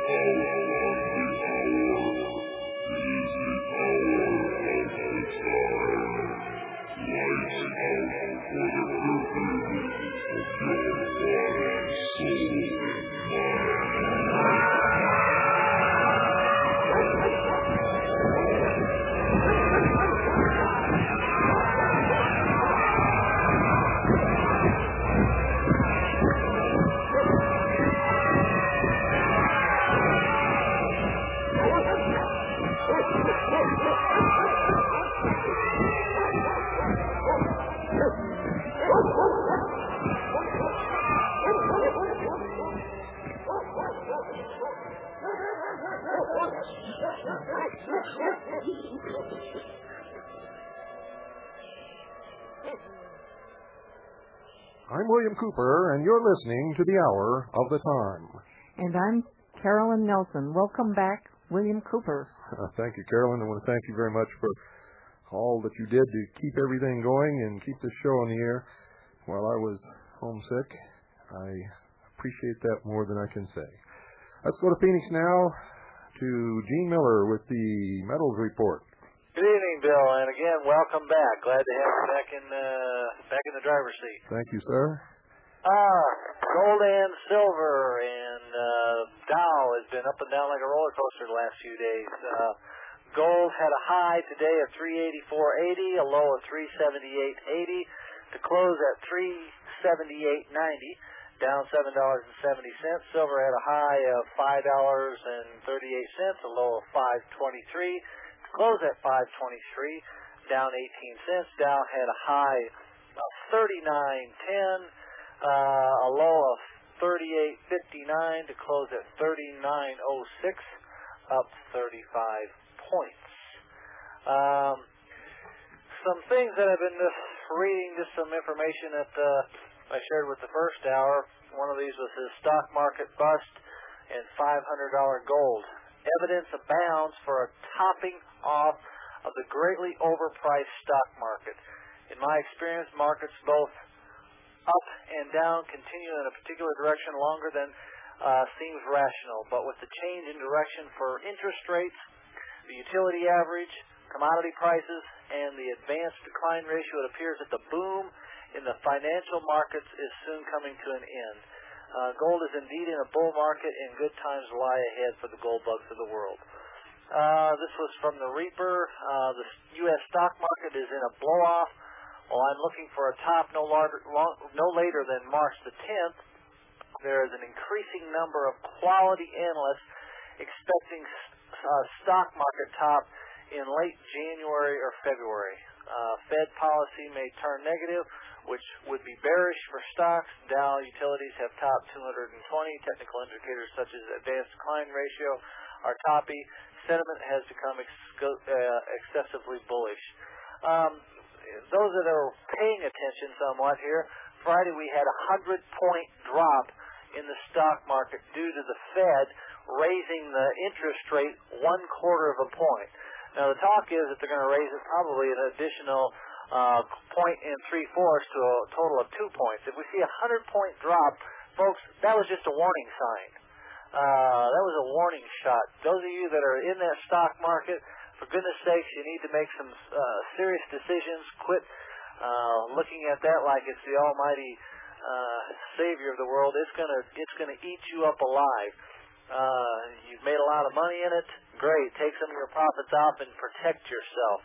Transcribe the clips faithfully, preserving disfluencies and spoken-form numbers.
I'm William Cooper, and you're listening to The Hour of the Time. And I'm Carolyn Nelson. Welcome back, William Cooper. Uh, thank you, Carolyn. I want to thank you very much for all that you did to keep everything going and keep this show on the air while I was homesick. I appreciate that more than I can say. Let's go to Phoenix now to Gene Miller with the Metals Report. Good evening, Bill, and again, welcome back. Glad to have you back in uh, back in the driver's seat. Thank you, sir. Ah, gold and silver and uh, Dow has been up and down like a roller coaster the last few days. Uh, gold had a high today of three eighty-four eighty, a low of three seventy-eight eighty, to close at three seventy-eight ninety, down seven dollars and seventy cents. Silver had a high of five dollars and thirty-eight cents, a low of five twenty-three. Close at five twenty-three, down eighteen cents. Dow had a high of thirty-nine ten, uh, a low of thirty-eight fifty-nine, to close at thirty-nine oh six, up thirty-five points. Um, some things that I've been just reading, just some information that uh, I shared with the first hour. One of these was his stock market bust and five hundred dollars gold. Evidence abounds for a topping off of the greatly overpriced stock market. In my experience, markets both up and down continue in a particular direction longer than uh, seems rational. But with the change in direction for interest rates, the utility average, commodity prices, and the advanced decline ratio, it appears that the boom in the financial markets is soon coming to an end. Uh, gold is indeed in a bull market, and good times lie ahead for the gold bugs of the world. Uh, this was from the Reaper. Uh, the U S stock market is in a blow-off. While I'm looking for a top no, larger, long, no later than March the tenth, there is an increasing number of quality analysts expecting uh, stock market top in late January or February. Uh, Fed policy may turn negative, which would be bearish for stocks. Dow utilities have topped two hundred twenty. Technical indicators such as advanced decline ratio are toppy. Sentiment has become ex- uh, excessively bullish. Um, those that are paying attention somewhat here, Friday we had a one hundred point drop in the stock market due to the Fed raising the interest rate one quarter of a point. Now, the talk is that they're going to raise it probably an additional uh, point and three-fourths to a total of two points. If we see a one hundred point drop, folks, that was just a warning sign. Uh, that was a warning shot. Those of you that are in that stock market, for goodness sakes, you need to make some uh, serious decisions. Quit uh, looking at that like it's the almighty uh, savior of the world. It's going to it's going to eat you up alive. Uh, you've made a lot of money in it. Great. Take some of your profits off and protect yourself.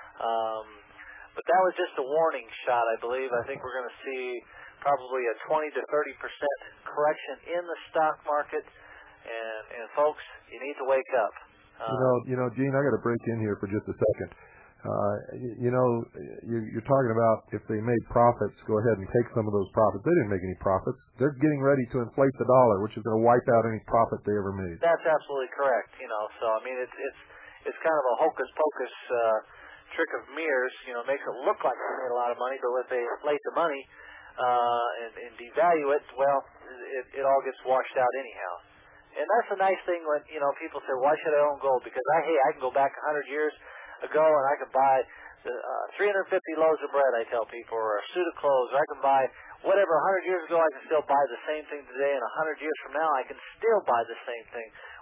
Um, but that was just a warning shot, I believe. I think we're going to see probably a twenty to thirty percent correction in the stock market. And, and folks, you need to wake up. Uh, you know, you know, Gene, I got to break in here for just a second. Uh, you, you know, you, you're talking about if they made profits, go ahead and take some of those profits. They didn't make any profits. They're getting ready to inflate the dollar, which is going to wipe out any profit they ever made. That's absolutely correct. You know, so I mean, it's it's it's kind of a hocus pocus uh, trick of mirrors. You know, makes it look like they made a lot of money, but if they inflate the money uh, and, and devalue it, well, it, it all gets washed out anyhow. And that's a nice thing when, you know, people say, why should I own gold? Because, I, hey, I can go back one hundred years ago and I can buy the, uh, three hundred fifty loaves of bread, I tell people, or a suit of clothes, or I can buy whatever. one hundred years ago, I can still buy the same thing today, and one hundred years from now, I can still buy the same thing.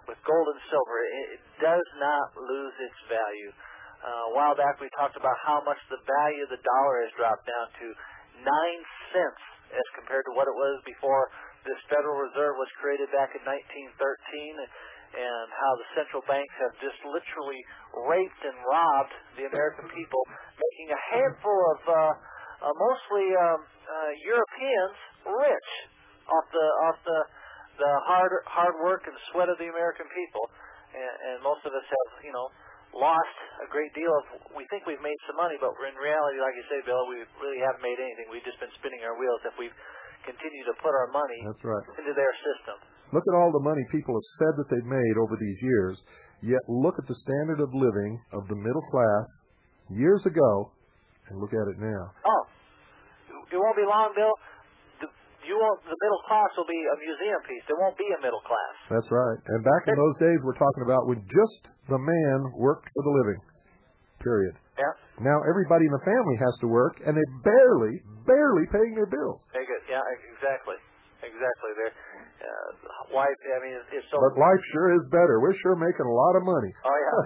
with gold and silver, it, it does not lose its value. Uh, a while back we talked about how much the value of the dollar has dropped down to nine cents as compared to what it was before this Federal Reserve was created back in nineteen thirteen, and how the central banks have just literally raped and robbed the American people, making a handful of uh, uh, mostly um, uh, Europeans rich off the off the the hard hard work and sweat of the American people, and, and most of us have, you know, lost a great deal of. We think we've made some money, but in reality, like you say, Bill, we really haven't made anything. We've just been spinning our wheels if we've continued to put our money That's right. into their system. Look at all the money people have said that they've made over these years, yet look at the standard of living of the middle class years ago, and look at it now. Oh, it won't be long, Bill. The, you won't. The middle class will be a museum piece. There won't be a middle class. That's right. And back in those days, we're talking about when just the man worked for the living. Period. Yeah. Now everybody in the family has to work, and they're barely, barely paying their bills. Very good. Yeah, exactly. Exactly. They're, uh, wife, I mean, it's so... But life sure is better. We're sure making a lot of money. Oh, yeah.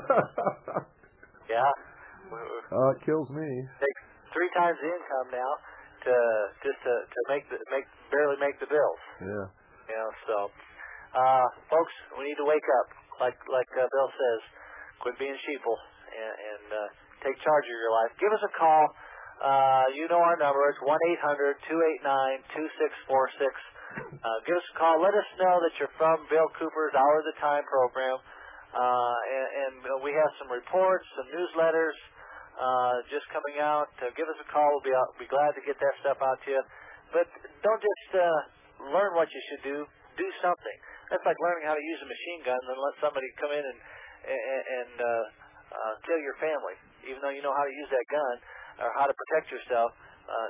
Yeah. Uh, it kills me. Takes three times the income now to just to, to make the make barely make the bills. Yeah. You know, so uh, folks, we need to wake up, like like uh, Bill says. Quit being sheeple and, and uh, take charge of your life. Give us a call. Uh, you know our number. It's one eight hundred two eight nine two six four six. Uh, give us a call. Let us know that you're from Bill Cooper's Hour of the Time program. Uh, and, and we have some reports, some newsletters uh, just coming out. Uh, give us a call. We'll be, out, be glad to get that stuff out to you. But don't just uh, learn what you should do. Do something. That's like learning how to use a machine gun and let somebody come in and, and, and uh, uh, kill your family. Even though you know how to use that gun or how to protect yourself, uh,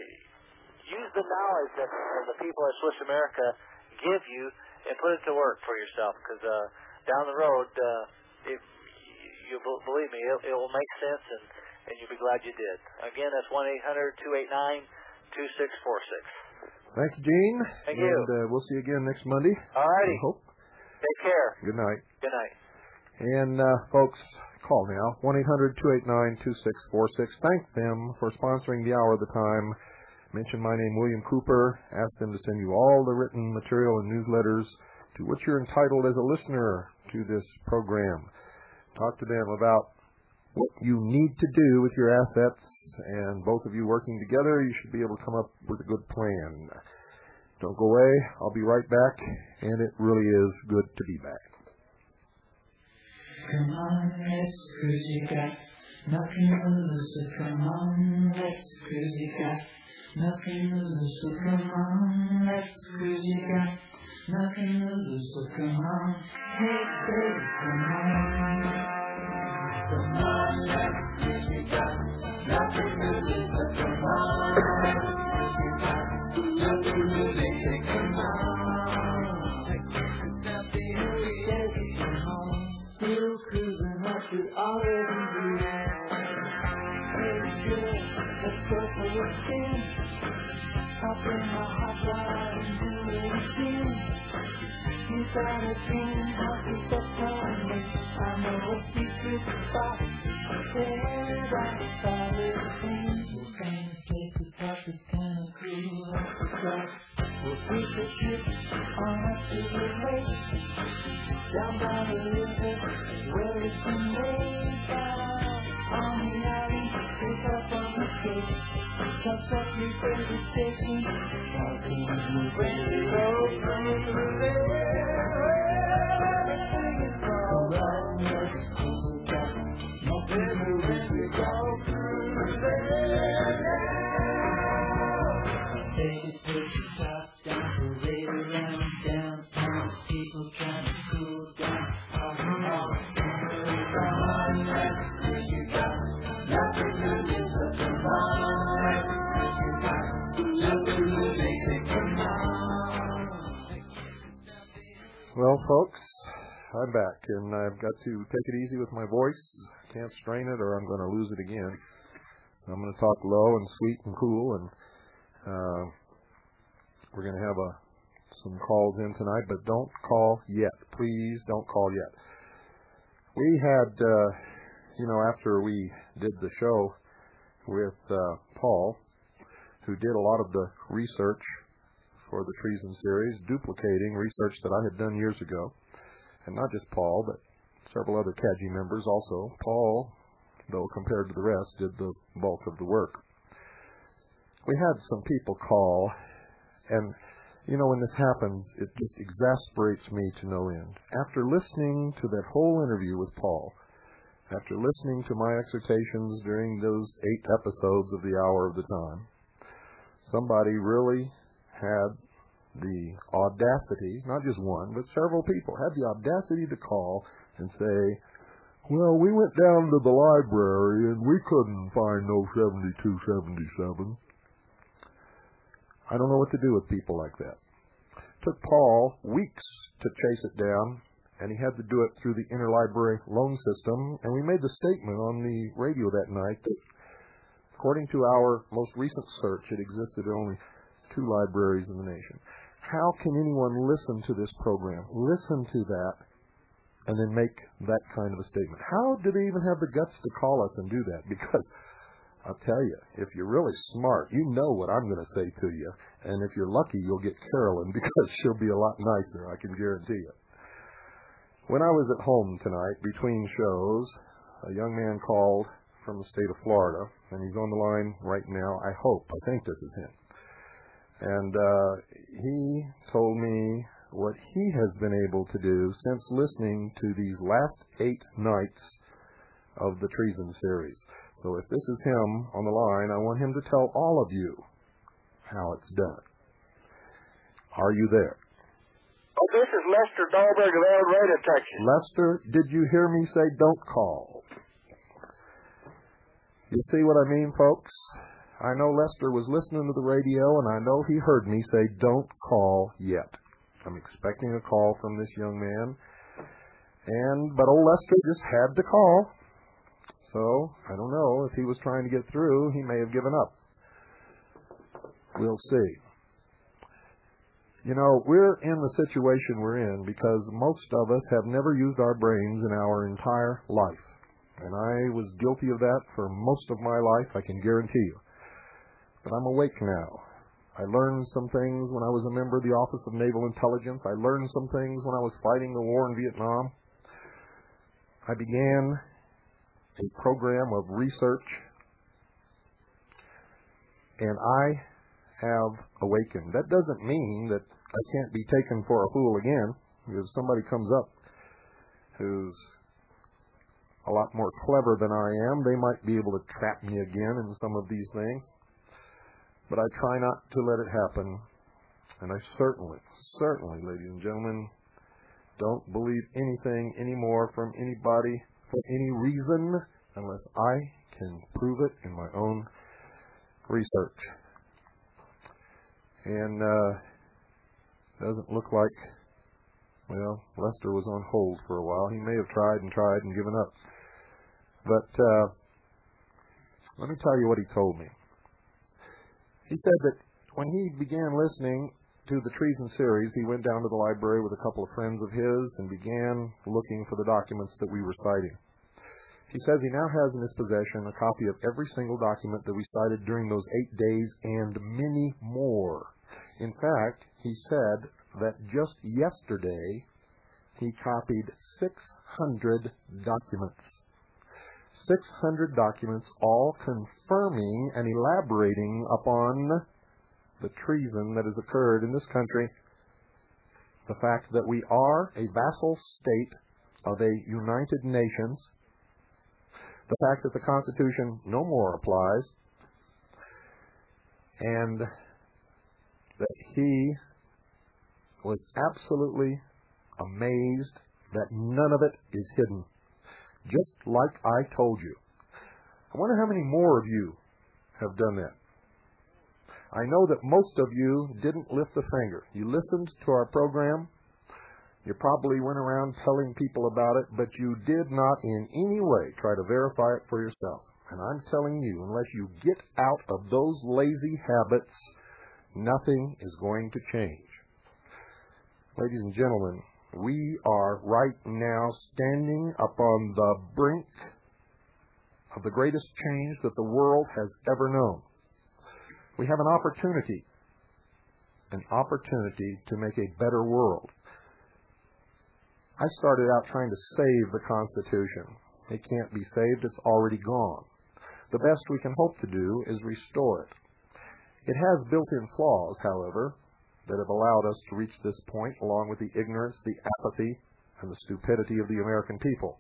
use the knowledge that the people at Swiss America give you and put it to work for yourself, because uh, down the road, uh, it, you believe me, it, it will make sense, and, and you'll be glad you did. Again, that's one eight hundred two eight nine two six four six. Thanks, Gene. Thank and, you. And uh, we'll see you again next Monday. All righty. I hope. Take care. Good night. Good night. And, uh, folks, call now, one eight hundred two eight nine two six four six. Thank them for sponsoring the Hour of the Time. Mention my name, William Cooper. Ask them to send you all the written material and newsletters to which you're entitled as a listener to this program. Talk to them about what you need to do with your assets, and both of you working together, you should be able to come up with a good plan. Don't go away. I'll be right back, and it really is good to be back. Come on, let's cruise, you got nothing to lose, so come on, let's cruise, you got nothing to lose, so come on, let's cruise, you got nothing to lose, so come on, hey baby, come on, come on, let's cruise, you got nothing to lose, so come on, nothing to lose, so come on, baby, come on. Still cruising like you already do. Hey girl, let's go for a spin. Hop in my hot rod and do it again. You got a dream, I'll be the time. I know a secret spot. There, right by the thing. We'll find a place to park that's kinda cool off the track. We'll take a trip on up to the lake. Down by the river, where it's been laid down. On the alley, pick up on the skate. Touch up your favorite station. While things when you go through there, everything is alright. Let's cruise back. Nothing to when we go through there. Baby, put your tops down, parade around downtown. People trying to cool down. All on, come on, let's cruise, you got nothing to lose, so come on, let's cruise, you got nothing to lose, come on. Well, folks, I'm back, and I've got to take it easy with my voice. Can't strain it, or I'm going to lose it again. So I'm going to talk low and sweet and cool, and uh, we're going to have a some calls in tonight, but don't call yet. Please don't call yet. We had, uh, you know, after we did the show with uh, Paul, who did a lot of the research for the Treason series, duplicating research that I had done years ago, and not just Paul, but several other C A G I members also. Paul, though compared to the rest, did the bulk of the work. We had some people call, and, you know, when this happens, it just exasperates me to no end. After listening to that whole interview with Paul, after listening to my exhortations during those eight episodes of the Hour of the Time, somebody really had the audacity, not just one, but several people, had the audacity to call and say, well, we went down to the library and we couldn't find no seventy-two seventy-seven. I don't know what to do with people like that. It took Paul weeks to chase it down, and he had to do it through the interlibrary loan system, and we made the statement on the radio that night that according to our most recent search, it existed in only two libraries in the nation. How can anyone listen to this program, listen to that, and then make that kind of a statement? How do they even have the guts to call us and do that? Because I'll tell you, if you're really smart, you know what I'm going to say to you. And if you're lucky, you'll get Carolyn because she'll be a lot nicer, I can guarantee you. When I was at home tonight, between shows, a young man called from the state of Florida, and he's on the line right now. I hope, I think this is him. And uh, he told me what he has been able to do since listening to these last eight nights of the Treason series. So if this is him on the line, I want him to tell all of you how it's done. Are you there? Oh, this is Lester Dahlberg of El Dorado, Texas. Lester, did you hear me say don't call? You see what I mean, folks? I know Lester was listening to the radio, and I know he heard me say don't call yet. I'm expecting a call from this young man, and but old Lester just had to call. So, I don't know, if he was trying to get through, he may have given up. We'll see. You know, we're in the situation we're in because most of us have never used our brains in our entire life. And I was guilty of that for most of my life, I can guarantee you. But I'm awake now. I learned some things when I was a member of the Office of Naval Intelligence. I learned some things when I was fighting the war in Vietnam. I began a program of research, and I have awakened. That doesn't mean that I can't be taken for a fool again. If somebody comes up who's a lot more clever than I am, they might be able to trap me again in some of these things. But I try not to let it happen. And I certainly, certainly, ladies and gentlemen, don't believe anything anymore from anybody for any reason unless I can prove it in my own research. And uh, doesn't look like, well, Lester was on hold for a while. He may have tried and tried and given up. But uh, let me tell you what he told me. He said that when he began listening to the Treason series, he went down to the library with a couple of friends of his and began looking for the documents that we were citing. He says he now has in his possession a copy of every single document that we cited during those eight days and many more. In fact, he said that just yesterday he copied six hundred documents. six hundred documents, all confirming and elaborating upon the treason that has occurred in this country, the fact that we are a vassal state of a United Nations, the fact that the Constitution no more applies, and that he was absolutely amazed that none of it is hidden. Just like I told you. I wonder how many more of you have done that. I know that most of you didn't lift a finger. You listened to our program. You probably went around telling people about it, but you did not in any way try to verify it for yourself. And I'm telling you, unless you get out of those lazy habits, nothing is going to change. Ladies and gentlemen, we are right now standing upon the brink of the greatest change that the world has ever known. We have an opportunity, an opportunity to make a better world. I started out trying to save the Constitution. It can't be saved. It's already gone. The best we can hope to do is restore it. It has built-in flaws, however, that have allowed us to reach this point, along with the ignorance, the apathy, and the stupidity of the American people.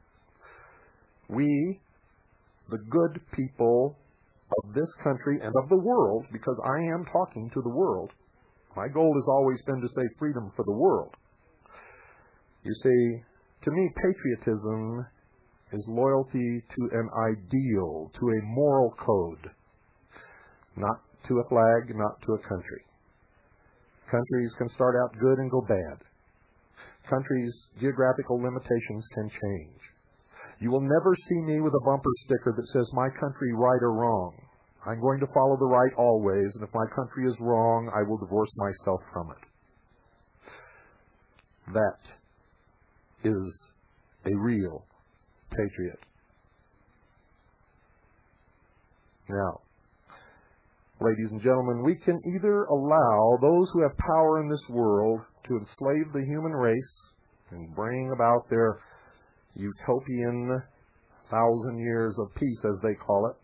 We, the good people of this country and of the world, because I am talking to the world, my goal has always been to say freedom for the world. You see, to me, patriotism is loyalty to an ideal, to a moral code, not to a flag, not to a country. Countries can start out good and go bad. Countries' geographical limitations can change. You will never see me with a bumper sticker that says, my country right or wrong. I'm going to follow the right always, and if my country is wrong, I will divorce myself from it. That is a real patriot. Now, ladies and gentlemen, we can either allow those who have power in this world to enslave the human race and bring about their utopian thousand years of peace, as they call it,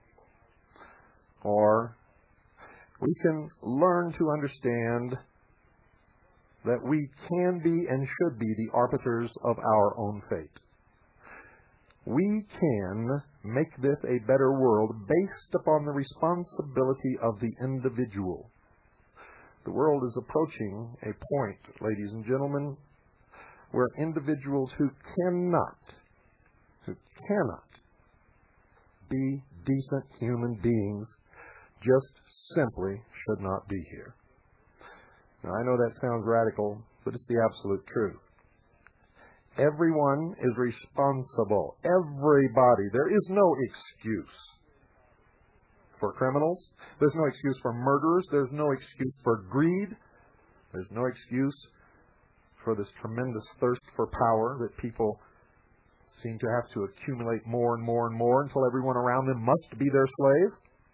or we can learn to understand that we can be and should be the arbiters of our own fate. We can make this a better world based upon the responsibility of the individual. The world is approaching a point, ladies and gentlemen, where individuals who cannot, who cannot be decent human beings just simply should not be here. Now, I know that sounds radical, but it's the absolute truth. Everyone is responsible. Everybody. There is no excuse for criminals. There's no excuse for murderers. There's no excuse for greed. There's no excuse for this tremendous thirst for power that people seem to have to accumulate more and more and more until everyone around them must be their slave.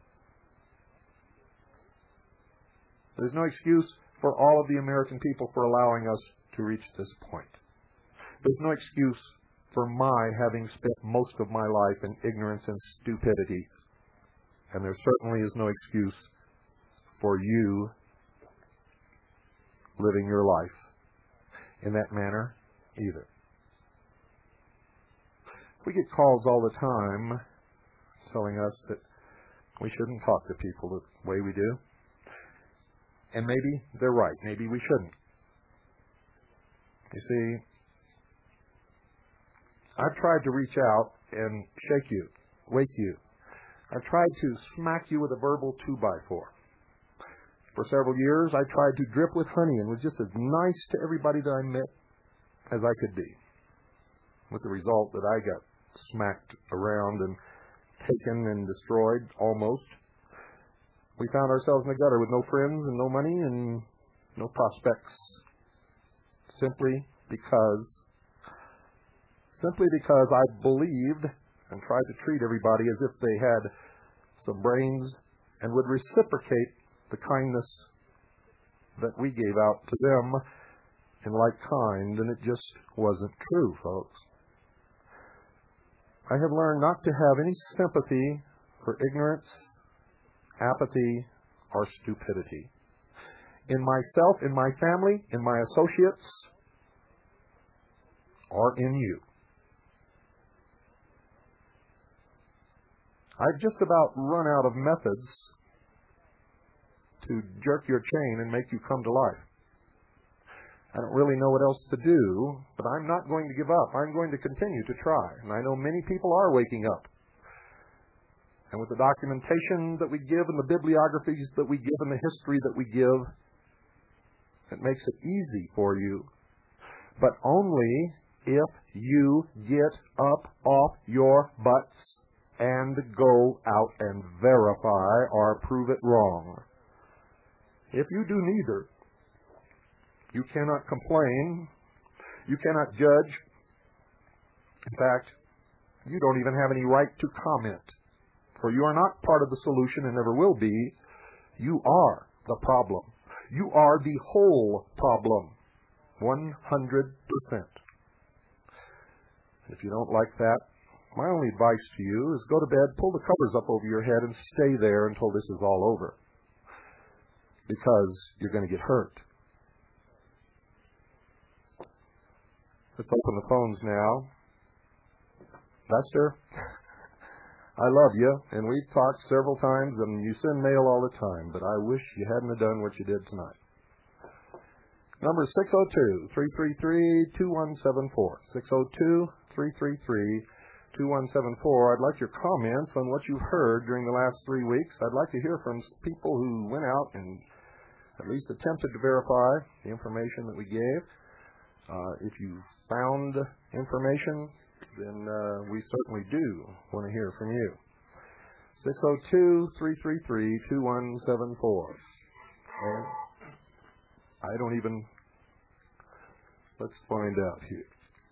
There's no excuse for all of the American people for allowing us to reach this point. There's no excuse for my having spent most of my life in ignorance and stupidity. And there certainly is no excuse for you living your life in that manner either. We get calls all the time telling us that we shouldn't talk to people the way we do. And maybe they're right. Maybe we shouldn't. You see, I've tried to reach out and shake you, wake you. I've tried to smack you with a verbal two by four. For several years, I tried to drip with honey and was just as nice to everybody that I met as I could be. With the result that I got smacked around and taken and destroyed, almost. We found ourselves in the gutter with no friends and no money and no prospects. Simply because, simply because I believed and tried to treat everybody as if they had some brains and would reciprocate the kindness that we gave out to them in like kind, and it just wasn't true, folks. I have learned not to have any sympathy for ignorance, apathy, or stupidity. In myself, in my family, in my associates, or in you. I've just about run out of methods to jerk your chain and make you come to life. I don't really know what else to do, but I'm not going to give up. I'm going to continue to try. And I know many people are waking up. And with the documentation that we give and the bibliographies that we give and the history that we give, it makes it easy for you. But only if you get up off your butts and go out and verify or prove it wrong. If you do neither, You cannot complain. You cannot judge. In fact, you don't even have any right to comment, for you are not part of the solution and never will be. You are the problem. You are the whole problem, one hundred percent. If you don't like that, my only advice to you is go to bed, pull the covers up over your head, and stay there until this is all over, because you're going to get hurt. Let's open the phones now. Lester, I love you, and we've talked several times, and you send mail all the time, but I wish you hadn't have done what you did tonight. Number six oh two, three three three, two one seven four. six oh two, three three three, two one seven four. I'd like your comments on what you've heard during the last three weeks. I'd like to hear from people who went out and at least attempted to verify the information that we gave. Uh, if you found information, then uh, we certainly do want to hear from you. six oh two, three three three, two one seven four. And I don't even... Let's find out here.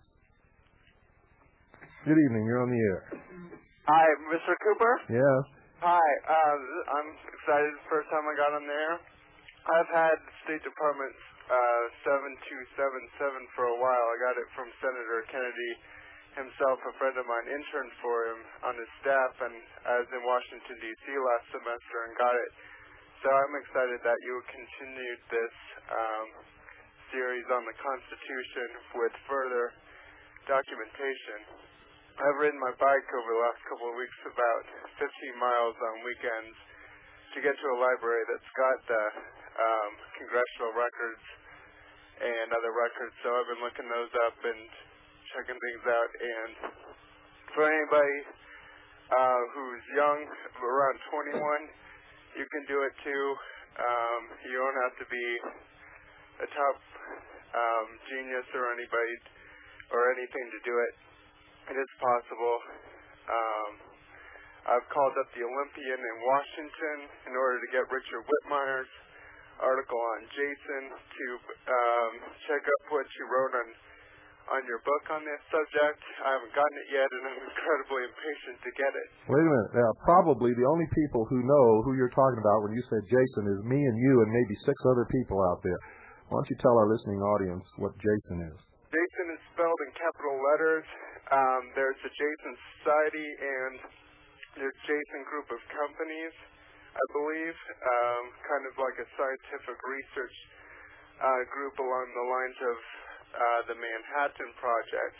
Good evening. You're on the air. Hi, Mister Cooper? Yes. Hi. Uh, I'm excited. First time I got on the air. I've had State Department uh, seven two seven seven for a while. I got it from Senator Kennedy himself. A friend of mine interned for him on his staff, and I was in Washington, D C last semester and got it. So I'm excited that you continued this um, series on the Constitution with further documentation. I've ridden my bike over the last couple of weeks about fifteen miles on weekends to get to a library that's got the um, congressional records and other records. So I've been looking those up and checking things out. And for anybody uh, who's young, around twenty-one, you can do it too. Um, you don't have to be a top um, genius or anybody or anything to do it. It is possible. Um, I've called up the Olympian in Washington in order to get Richard Whitmire's article on Jason to um, check up what you wrote on on your book on this subject. I haven't gotten it yet, and I'm incredibly impatient to get it. Wait a minute. Now, probably the only people who know who you're talking about when you said Jason is me and you and maybe six other people out there. Why don't you tell our listening audience what Jason is? Jason is spelled in capital letters. Um, there's the Jason Society and there's Jason Group of Companies, I believe, um, kind of like a scientific research uh, group along the lines of uh, the Manhattan Project.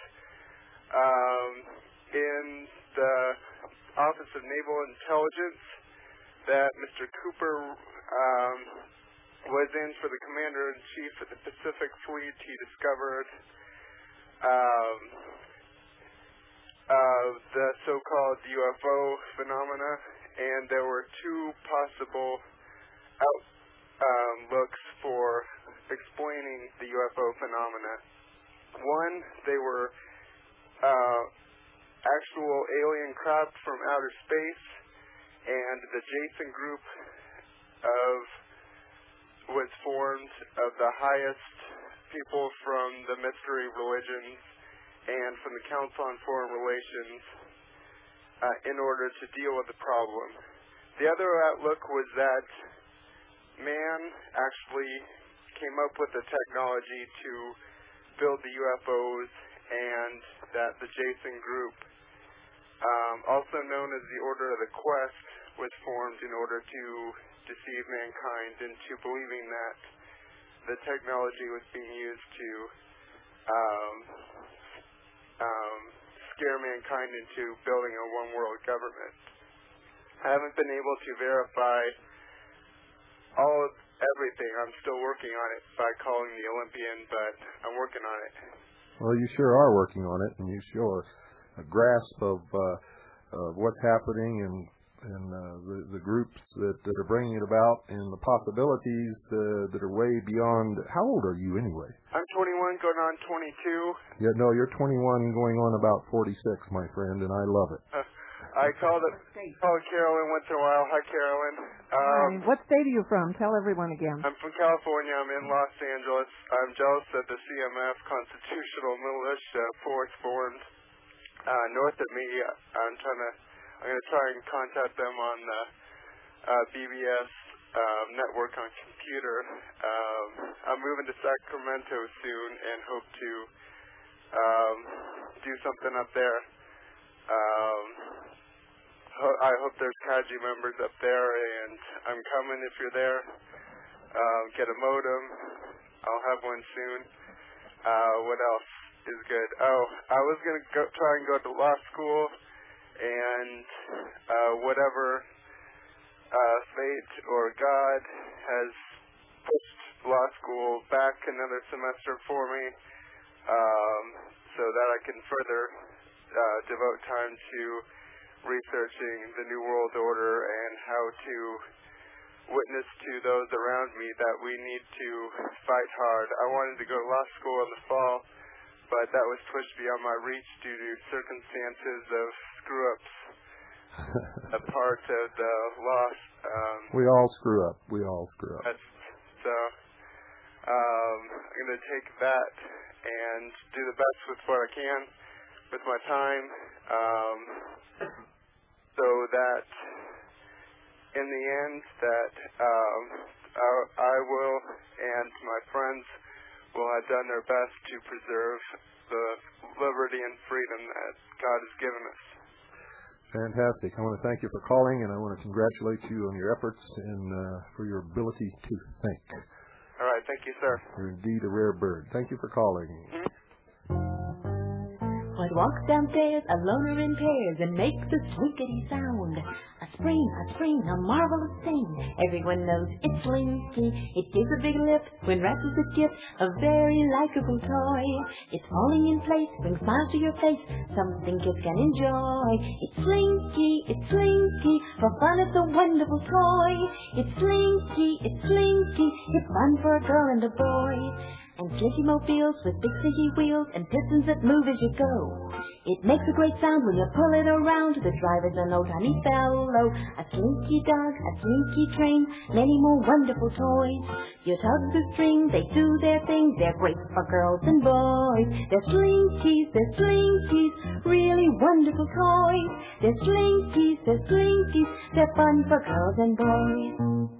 Um, in the Office of Naval Intelligence that Mister Cooper um, was in for the Commander-in-Chief of the Pacific Fleet, he discovered um, uh, the so-called U F O phenomena, and there were two possible outlooks um, for explaining the U F O phenomena. One, they were uh, actual alien craft from outer space, and the Jason Group of was formed of the highest people from the mystery religions and from the Council on Foreign Relations uh, in order to deal with the problem. The other outlook was that man actually came up with the technology to build the U F Os, and that the Jason Group, um, also known as the Order of the Quest, was formed in order to deceive mankind into believing that the technology was being used to um, um, scare mankind into building a one-world government. I haven't been able to verify all of everything. I'm still working on it by calling the Olympian, but I'm working on it. Well, you sure are working on it, and you show a grasp of, uh, of what's happening and and uh, the, the groups that, that are bringing it about and the possibilities uh, that are way beyond. How old are you anyway? I'm twenty-one, going on twenty-two. Yeah, no, you're twenty-one, going on about forty-six, my friend, and I love it. Uh, I called it, called Carolyn once in a while. Hi, Carolyn. Um, Hi. What state are you from? Tell everyone again. I'm from California. I'm in Los Angeles. I'm jealous that the C M F Constitutional Militia Force formed uh, north of me. I'm trying to, I'm going to try and contact them on the uh, B B S um, network on computer. Um, I'm moving to Sacramento soon and hope to um, do something up there. Um, ho- I hope there's Kaji members up there, and I'm coming if you're there. Um, get a modem. I'll have one soon. Uh, what else is good? Oh, I was going to go try and go to law school, and uh, whatever uh, fate or God has pushed law school back another semester for me, um, so that I can further uh, devote time to researching the New World Order and how to witness to those around me that we need to fight hard. I wanted to go to law school in the fall, but that was pushed beyond my reach due to circumstances of screw-ups. A part of the loss. Um, we all screw up. We all screw up. That's, so um, I'm going to take that and do the best with what I can with my time, um, so that in the end that um, I, I will and my friends will have done their best to preserve the liberty and freedom that God has given us. Fantastic. I want to thank you for calling, and I want to congratulate you on your efforts and uh, for your ability to think. All right. Thank you, sir. You're indeed a rare bird. Thank you for calling. Mm-hmm. What walks downstairs alone or in pairs and makes a squeakity sound? A spring, a spring, a marvelous thing. Everyone knows it's Slinky. It gives a big lift when wrapped as a gift, a very likable toy. It's falling in place, brings smiles to your face, something kids can enjoy. It's Slinky, it's Slinky, for fun it's a wonderful toy. It's Slinky, it's Slinky, it's fun for a girl and a boy. And slinky mobiles with big slinky wheels and pistons that move as you go. It makes a great sound when you pull it around. The driver's an old tiny fellow. A slinky dog, a slinky train, many more wonderful toys. You tug the string, they do their thing. They're great for girls and boys. They're slinkies, they're slinkies, really wonderful toys. They're slinkies, they're slinkies, they're fun for girls and boys.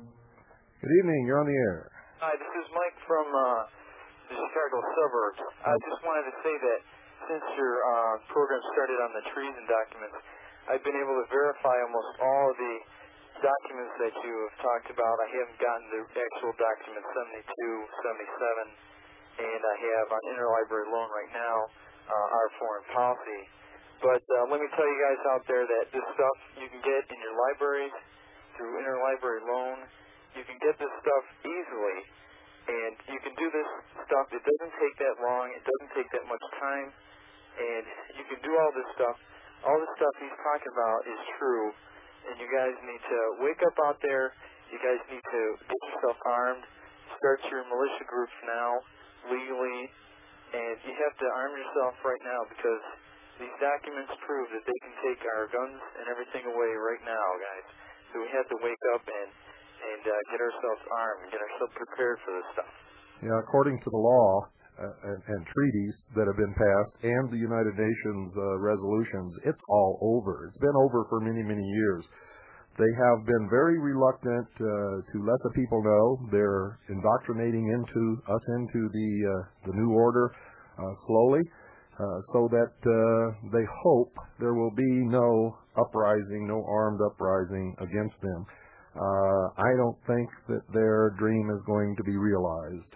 Good evening, you're on the air. Hi, this is Mike from uh, the Chicago suburbs. I just wanted to say that since your uh, program started on the treason documents, I've been able to verify almost all of the documents that you have talked about. I haven't gotten the actual document seventy-two, seventy-seven, and I have on interlibrary loan right now uh, our foreign policy. But uh, let me tell you guys out there that this stuff you can get in your libraries through interlibrary loan. You can get this stuff easily. And you can do this stuff. It doesn't take that long. It doesn't take that much time. And you can do all this stuff. All the stuff he's talking about is true. And you guys need to wake up out there. You guys need to get yourself armed. Start your militia groups now, legally. And you have to arm yourself right now because these documents prove that they can take our guns and everything away right now, guys. So we have to wake up and and uh, get ourselves armed, get ourselves prepared for this stuff. Yeah, according to the law uh, and, and treaties that have been passed and the United Nations uh, resolutions, it's all over. It's been over for many, many years. They have been very reluctant uh, to let the people know. They're indoctrinating into us into the uh, the new order uh, slowly, uh, so that uh, they hope there will be no uprising, no armed uprising against them. Uh, I don't think that their dream is going to be realized.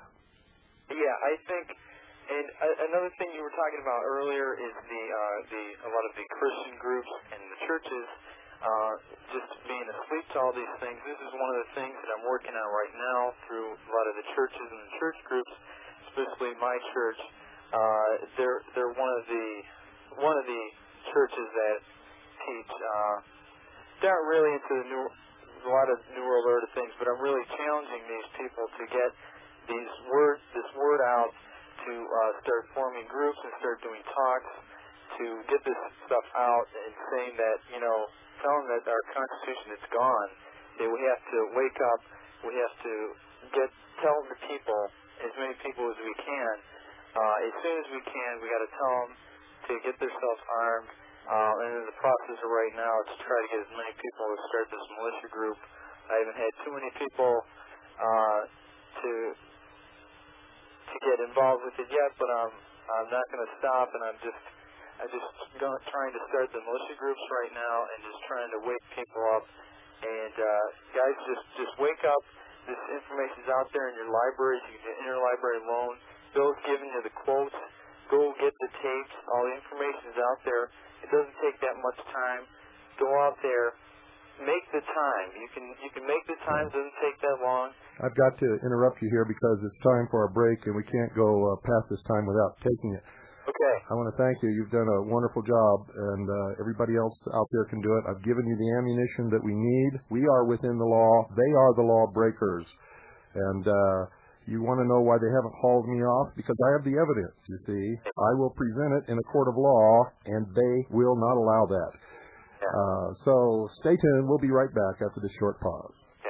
Yeah, I think, and uh, another thing you were talking about earlier is the uh, the a lot of the Christian groups and the churches uh, just being asleep to all these things. This is one of the things that I'm working on right now through a lot of the churches and the church groups, especially my church. Uh, they're they're one of the one of the churches that teach. Uh, they're not really into the new. A lot of New World Order things, but I'm really challenging these people to get these word, this word out to uh, start forming groups and start doing talks to get this stuff out and saying that, you know, telling that our Constitution is gone, that we have to wake up, we have to get tell the people, as many people as we can, uh, as soon as we can, we got to tell them to get themselves armed, uh, and in the process of right now to try to get as many people to start this militia group. I haven't had too many people uh, to to get involved with it yet, but I'm I'm not going to stop, and I'm just I'm just going, trying to start the militia groups right now, and just trying to wake people up. And uh, guys, just just wake up. This information's out there in your libraries. You can get interlibrary loan. Bill's giving you the quotes. Go get the tapes. All the information's out there. It doesn't take that much time. Go out there. Make the time. You can you can make the time. It doesn't take that long. I've got to interrupt you here because it's time for our break, and we can't go uh, past this time without taking it. Okay. I want to thank you. You've done a wonderful job, and uh, everybody else out there can do it. I've given you the ammunition that we need. We are within the law. They are the law breakers. And uh, you want to know why they haven't hauled me off? Because I have the evidence, you see. I will present it in a court of law, and they will not allow that. Uh, so stay tuned. We'll be right back after this short pause.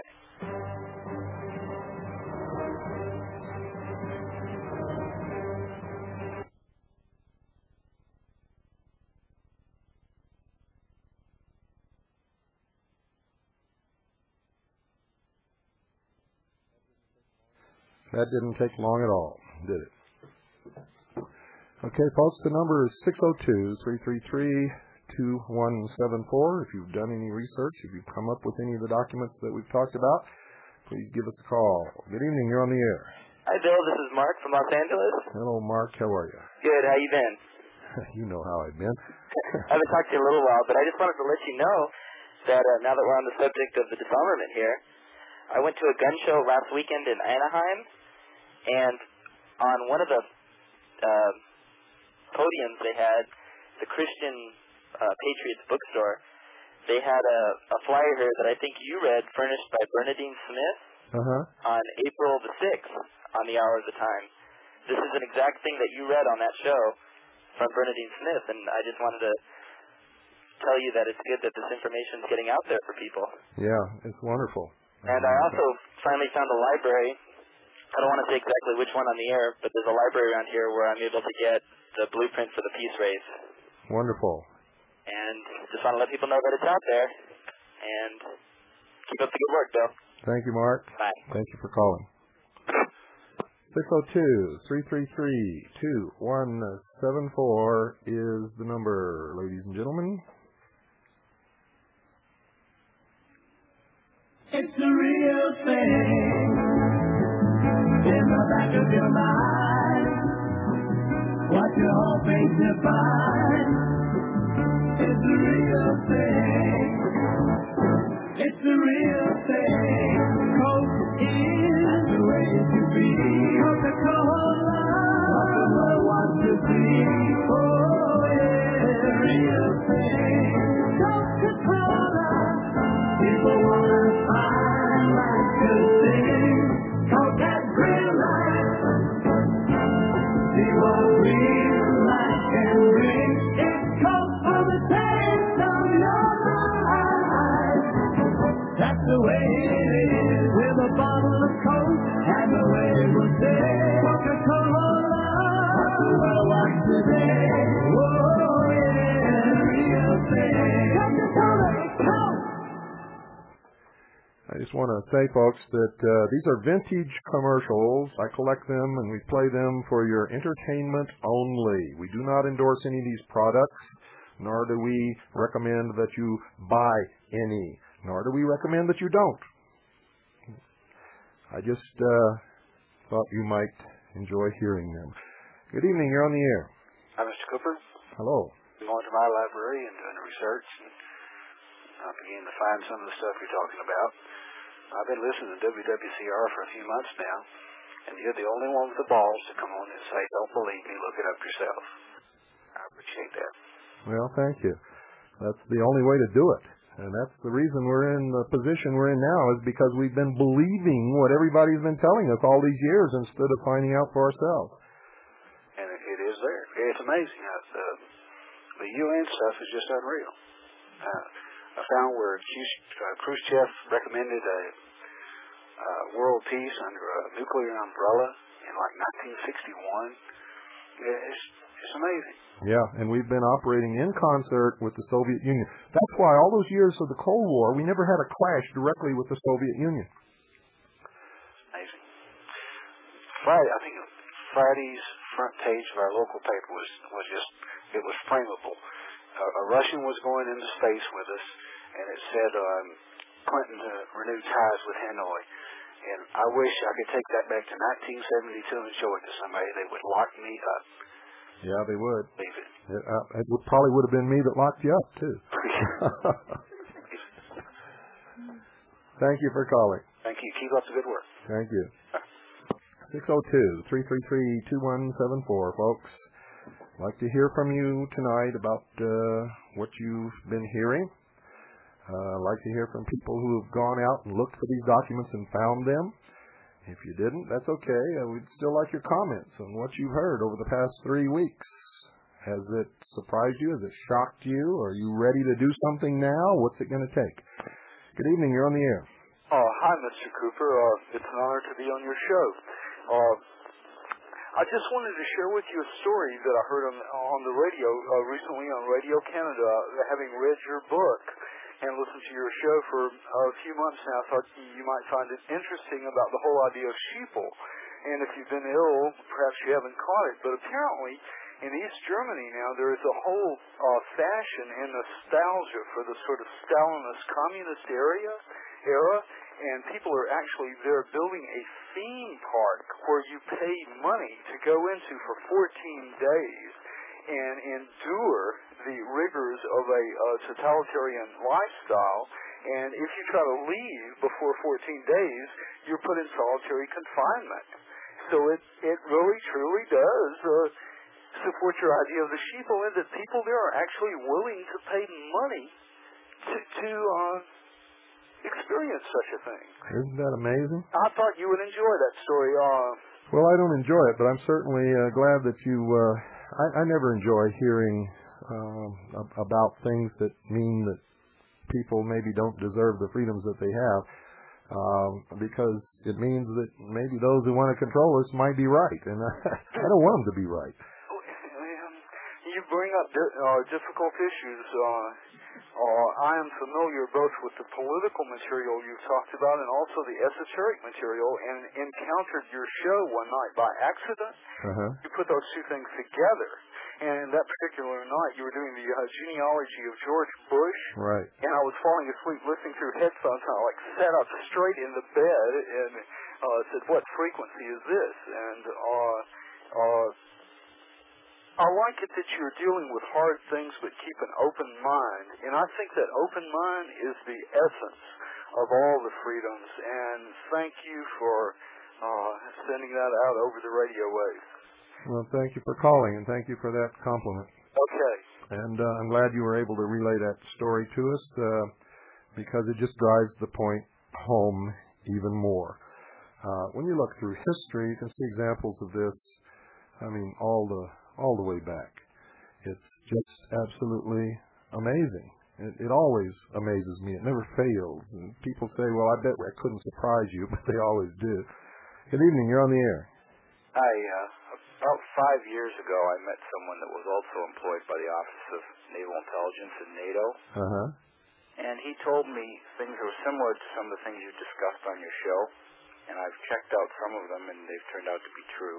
That didn't take long at all, did it? Okay, folks, the number is six oh two, three three three, two one seven four. If you've done any research, if you've come up with any of the documents that we've talked about, please give us a call. Good evening, you're on the air. Hi, Bill. This is Mark from Los Angeles. Hello, Mark. How are you? Good. How you been? You know how I've been. I haven't talked to you in a little while, but I just wanted to let you know that uh, now that we're on the subject of the disarmament here, I went to a gun show last weekend in Anaheim, and on one of the uh, podiums they had, the Christian uh, Patriots bookstore, they had a, a flyer here that I think you read, furnished by Bernadine Smith, uh-huh. on April the sixth, on the Hour of the Time. This is an exact thing that you read on that show from Bernadine Smith, and I just wanted to tell you that it's good that this information is getting out there for people. Yeah, it's wonderful. And I also finally found a library. I don't want to say exactly which one on the air, but there's a library around here where I'm able to get the blueprint for the peace race. Wonderful. And just want to let people know that it's out there. And keep up the good work, Bill. Thank you, Mark. Bye. Thank you for calling. six oh two, three three three, two one seven four is the number, ladies and gentlemen. It's the real thing in the back of your mind. What you're hoping to find is the real thing. It's the real thing. Coke is the way to be. Coca-Cola, what the world wants to be. Oh, it's the real thing. Coca-Cola, people want to find like to sing. Coke that green light. See what real life can bring. It's Coke for the taste of your life. That's the way it is with a bottle of Coke, and the way it will say Coca-Cola, what the world wants today. Whoa, it's a real thing. Coca-Cola, Coke. I just want to say, folks, that uh, these are vintage commercials. I collect them and we play them for your entertainment only. We do not endorse any of these products, nor do we recommend that you buy any, nor do we recommend that you don't. I just uh, thought you might enjoy hearing them. Good evening, you're on the air. Hi, Mister Cooper. Hello. I'm going to my library and doing research, and I began to find some of the stuff you're talking about. I've been listening to W W C R for a few months now, and you're the only one with the balls to come on and say, don't believe me, look it up yourself. I appreciate that. Well, thank you. That's the only way to do it. And that's the reason we're in the position we're in now, is because we've been believing what everybody's been telling us all these years instead of finding out for ourselves. And it, it is there. It's amazing. I, uh, the U N stuff is just unreal. Uh, I found where uh, Khrushchev recommended a uh, world peace under a nuclear umbrella in like nineteen sixty-one. It's, it's amazing. Yeah, and we've been operating in concert with the Soviet Union. That's why all those years of the Cold War, we never had a clash directly with the Soviet Union. Amazing. Friday, I think Friday's front page of our local paper was, was just, it was frameable. Uh, a Russian was going into space with us, and it said um, Clinton to renew ties with Hanoi. And I wish I could take that back to nineteen seventy-two and show it to somebody. They would lock me up. Yeah, they would. Leave it. It, uh, it would, probably would have been me that locked you up, too. Thank you for calling. Thank you. Keep up the good work. Thank you. six oh two, three three three, two one seven four, folks. I'd like to hear from you tonight about uh, what you've been hearing. Uh, I'd like to hear from people who have gone out and looked for these documents and found them. If you didn't, that's okay. Uh, we'd still like your comments on what you've heard over the past three weeks. Has it surprised you? Has it shocked you? Are you ready to do something now? What's it going to take? Good evening. You're on the air. Oh, hi, Mister Cooper. Uh, it's an honor to be on your show. Uh, I just wanted to share with you a story that I heard on on the radio uh, recently on Radio Canada. Having read your book and listened to your show for a few months now, I thought you might find it interesting about the whole idea of sheeple. And if you've been ill, perhaps you haven't caught it. But apparently, in East Germany now, there is a whole uh, fashion and nostalgia for the sort of Stalinist communist area era. And people are actually, they're building a theme park where you pay money to go into for fourteen days and endure the rigors of a uh, totalitarian lifestyle. And if you try to leave before fourteen days, you're put in solitary confinement. So it, it really, truly does uh, support your idea of the sheeple, and that people there are actually willing to pay money to, to uh, experience such a thing. Isn't that amazing? I thought you would enjoy that story. Uh, well, I don't enjoy it, but I'm certainly uh, glad that you... Uh, I, I never enjoy hearing uh, about things that mean that people maybe don't deserve the freedoms that they have, uh, because it means that maybe those who want to control us might be right, and I, I don't want them to be right. You bring up di- uh, difficult issues. Uh, uh, I am familiar both with the political material you've talked about and also the esoteric material, and encountered your show one night by accident. Uh-huh. You put those two things together. And that particular night, you were doing the uh, genealogy of George Bush. Right. And I was falling asleep listening through headphones, and I like sat up straight in the bed and uh, said, "What frequency is this?" And uh, uh, I like it that you're dealing with hard things, but keep an open mind. And I think that open mind is the essence of all the freedoms. And thank you for uh, sending that out over the radio waves. Well, thank you for calling, and thank you for that compliment. Okay. And uh, I'm glad you were able to relay that story to us, uh, because it just drives the point home even more. Uh, when you look through history, you can see examples of this, I mean, all the all the way back. It's just absolutely amazing. It, it always amazes me. It never fails. And people say, well, I bet I couldn't surprise you, but they always do. Good evening. You're on the air. Hi. Uh, about five years ago, I met someone that was also employed by the Office of Naval Intelligence in NATO. Uh-huh. And he told me things that were similar to some of the things you discussed on your show. And I've checked out some of them, and they've turned out to be true.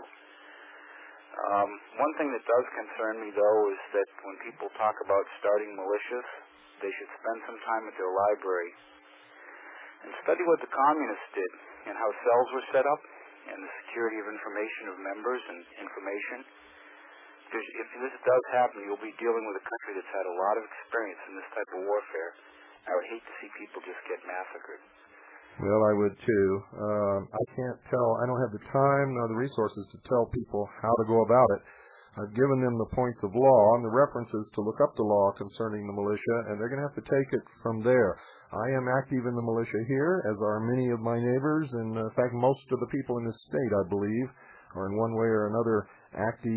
Um, one thing that does concern me, though, is that when people talk about starting militias, they should spend some time at their library and study what the communists did and how cells were set up and the security of information of members and information. Because if this does happen, you'll be dealing with a country that's had a lot of experience in this type of warfare. I would hate to see people just get massacred. Well, I would too. Uh, I can't tell. I don't have the time nor the resources to tell people how to go about it. I've given them the points of law and the references to look up the law concerning the militia, and they're going to have to take it from there. I am active in the militia here, as are many of my neighbors, and in fact, most of the people in this state, I believe, are in one way or another active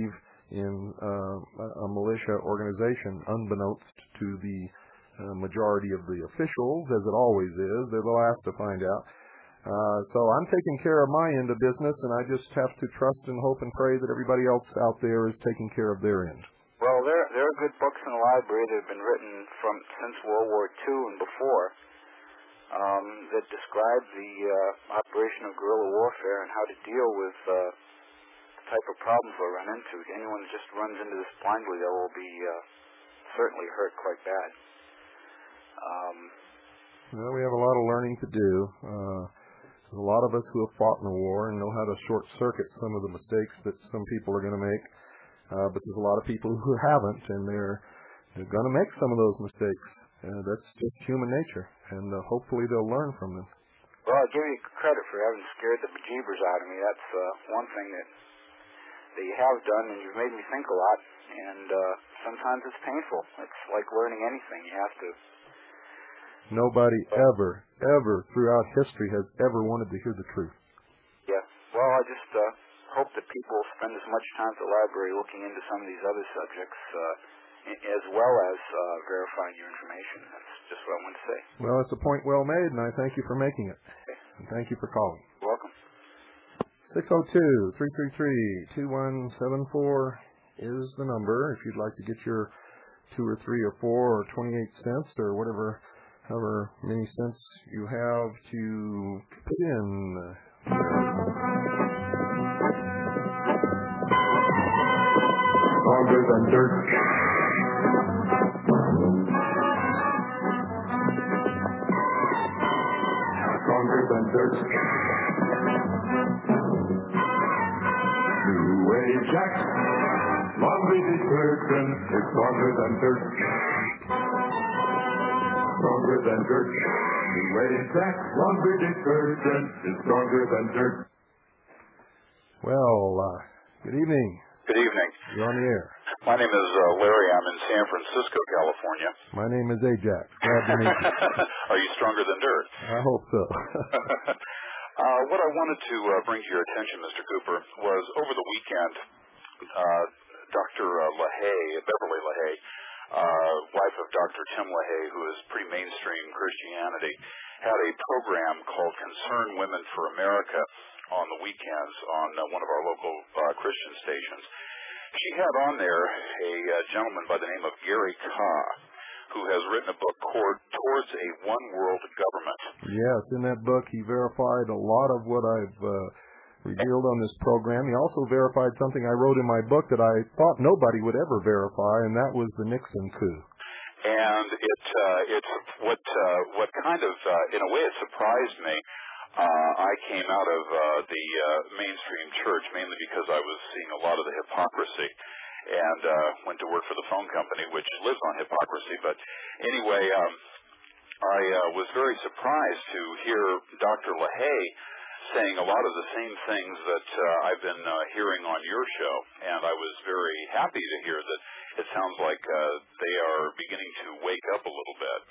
in uh, a militia organization, unbeknownst to the uh, majority of the officials, as it always is. They're the last to find out. Uh, so I'm taking care of my end of business, and I just have to trust and hope and pray that everybody else out there is taking care of their end. Well, there there are good books in the library that have been written from since World War Two and before um, that describe the uh, operation of guerrilla warfare and how to deal with uh, the type of problems we'll run into. Anyone that just runs into this blindly, they will be uh, certainly hurt quite bad. Um, well, we have a lot of learning to do. Uh, there's a lot of us who have fought in the war and know how to short-circuit some of the mistakes that some people are going to make. Uh, but there's a lot of people who haven't, and they're they're going to make some of those mistakes. Uh, that's just human nature, and uh, hopefully they'll learn from them. Well, I give you credit for having scared the bejeebers out of me. That's uh, one thing that that you have done, and you've made me think a lot. And uh, sometimes it's painful. It's like learning anything. You have to. Nobody ever, ever throughout history has ever wanted to hear the truth. Yeah. Well, I just uh, hope that people spend as much time at the library looking into some of these other subjects, uh, as well as uh, verifying your information. That's just what I want to say. Well, it's a point well made, and I thank you for making it. Okay. And thank you for calling. You're welcome. six oh two, three three three, two one seven four is the number if you'd like to get your two or three or four or twenty-eight cents or whatever, however many cents you have to put in. Stronger than dirt. Stronger than dirt. New Ajax laundry detergent is stronger than dirt. Stronger than dirt. New Ajax laundry detergent is stronger than dirt. Well, uh, good evening. Good evening. You're on the air. My name is uh, Larry. I'm in San Francisco, California. My name is Ajax. Glad to meet you. Are you stronger than dirt? I hope so. uh, what I wanted to uh, bring to your attention, Mister Cooper, was over the weekend, uh, Doctor Uh, LaHaye, Beverly LaHaye, uh, wife of Doctor Tim LaHaye, who is pretty mainstream Christianity, had a program called Concern Women for America on the weekends on uh, one of our local uh, Christian stations. She had on there a uh, gentleman by the name of Gary Carr, who has written a book called Towards a One World Government. Yes, in that book he verified a lot of what I've uh, revealed on this program. He also verified something I wrote in my book that I thought nobody would ever verify, and that was the Nixon coup. And it uh, it's what uh, what kind of uh, in a way it surprised me. Uh, I came out of uh, the uh, mainstream church mainly because I was seeing a lot of the hypocrisy, and uh, went to work for the phone company, which lives on hypocrisy. But anyway, um, I uh, was very surprised to hear Doctor LaHaye saying a lot of the same things that uh, I've been uh, hearing on your show, and I was very happy to hear that it sounds like uh, they are beginning to wake up a little bit.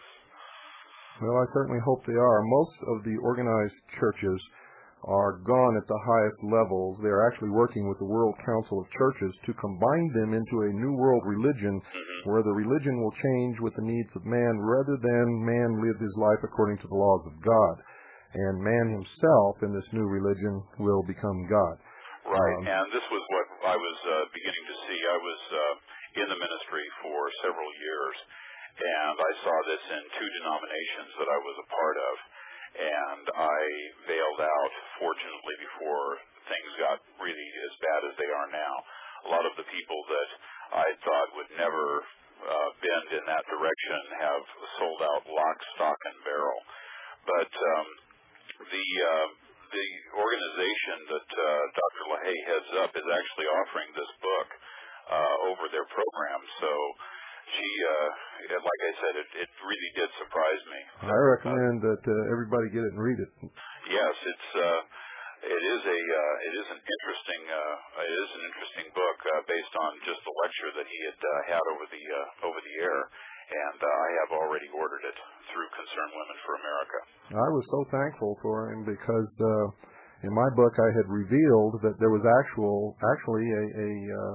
Well, I certainly hope they are. Most of the organized churches are gone at the highest levels. They're actually working with the World Council of Churches to combine them into a new world religion Mm-hmm. where the religion will change with the needs of man rather than man live his life according to the laws of God. And man himself in this new religion will become God. Right, Um, and this was what I was uh, beginning to see. I was uh, in the ministry for several years, and I saw this in two denominations that I was a part of, and I bailed out, fortunately, before things got really as bad as they are now. A lot of the people that I thought would never uh, bend in that direction have sold out lock, stock, and barrel. But um, the uh, the organization that uh, Doctor LaHaye heads up is actually offering this book uh, over their program, so she, uh, like I said, it, it really did surprise me. I recommend that uh, everybody get it and read it. Yes, it's uh, it is a uh, it is an interesting uh, it is an interesting book uh, based on just the lecture that he had uh, had over the uh, over the air, and uh, I have already ordered it through Concern Women for America. I was so thankful for him because uh, in my book I had revealed that there was actual actually a, a uh,